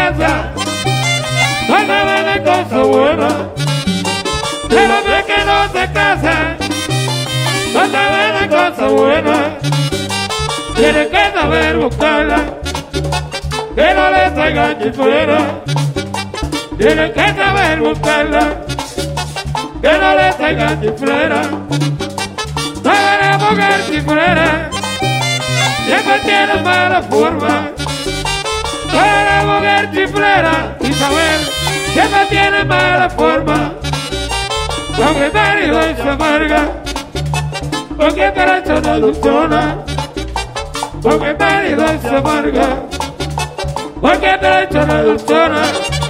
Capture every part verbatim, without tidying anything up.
casa, donde venden cosas buenas. El hombre que no se casa, donde venden cosas buenas, tiene que saber buscarla, que no le traigan chiflera. Tiene que saber buscarla, que no le traigan chiflera. Sabe la mujer chiflera, siempre tiene mala forma. Sabe la mujer chiflera, Isabel, siempre tiene mala forma. Porque el marido se amarga, porque para eso no ilusiona. Porque el marido se amarga, porque para eso no ilusiona.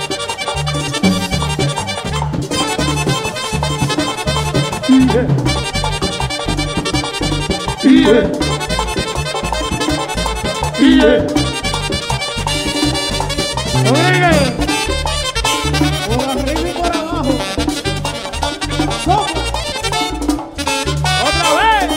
Yeah. Yeah. Yeah. Oiga, por arriba y por abajo. Sopla. Otra vez.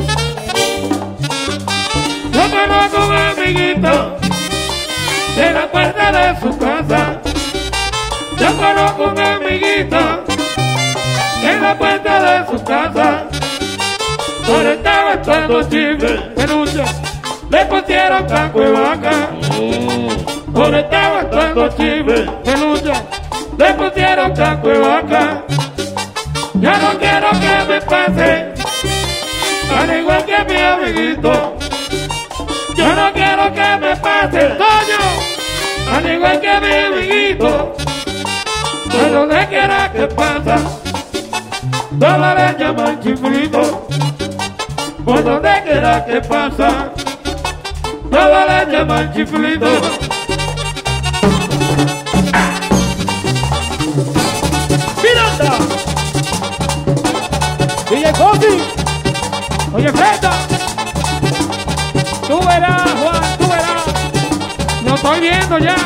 Yo conozco un amiguito de la puerta de su casa. Yo conozco un amiguito en la puerta de su casa, donde estaba echando chifle, peluche, le pusieron taco de vaca. Donde estaba echando chifle, peluche, le pusieron taco de vaca. Ya no quiero que me pase, al igual que mi amiguito. Yo no quiero que me pase, Toño, al igual que mi amiguito. Pero de quiera que pasa, toda le llaman chiflito. Por donde quiera que pasa, toda le llaman chiflito. ¡Ah! ¡Miranda! D J Cosi. Oye, Freta, tú verás, Juan, tú verás. Lo estoy viendo ya.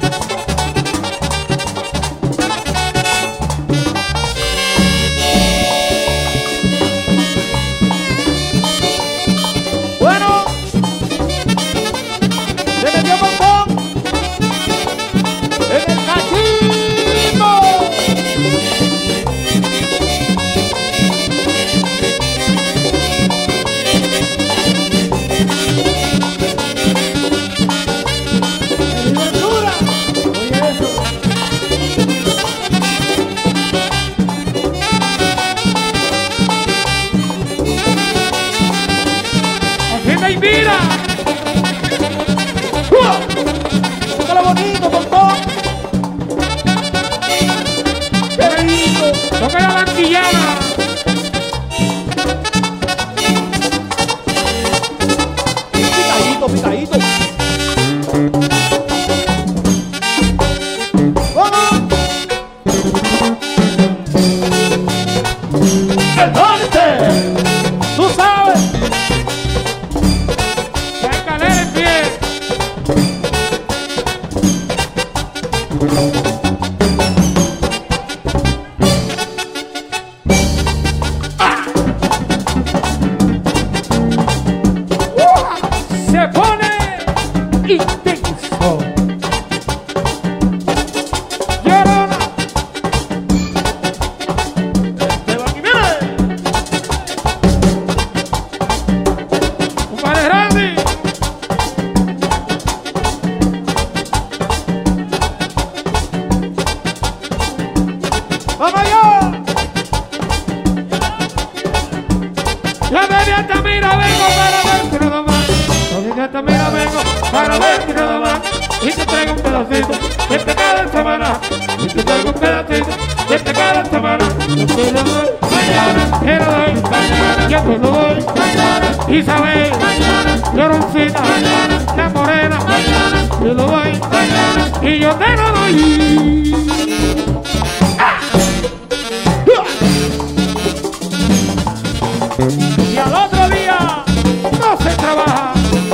Toca la banquillana. Picadito, picadito. ¡Vamos! ¡El norte! ¡Tú sabes! La escalera en pie. Se pone intenso. Llorona. Esteban Jiménez. Un padre grande. ¡Vamos allá! La media Tamira vengo para verte nada más. La Tamira vengo para verte nada más. Y te traigo un pedacito de este cada semana. Y te traigo un pedacito de este cada semana. Yo te lo doy mañana, te lo doy mañana, yo te lo doy mañana. Isabel, mañana, Lloroncita, mañana, la morena, mañana, te lo doy mañana, y yo te lo doy. ¡Ah! Y al otro día no se trabaja,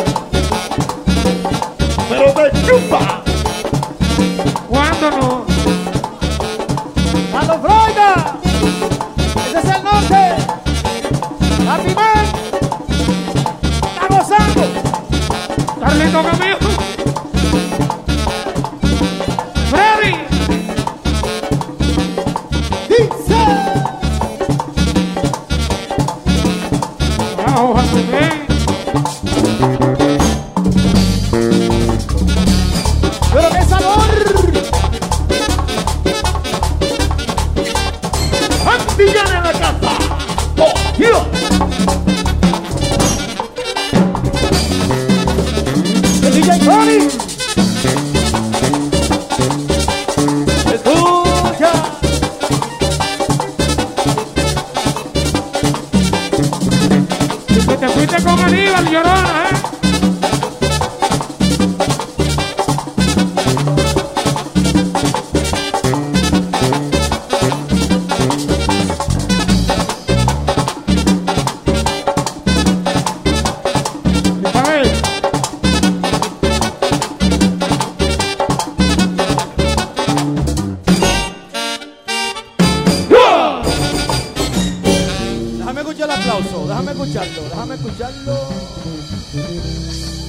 pero te chupa. ¿Cuándo no? ¡Carlos Freuda! ¡Ese es el norte! ¡La Pimán! ¡Está gozando! ¡Carlito Camilo! Aníbal Llorona, ¿eh? Déjame escuchar el aplauso, déjame escucharlo, déjame escucharlo.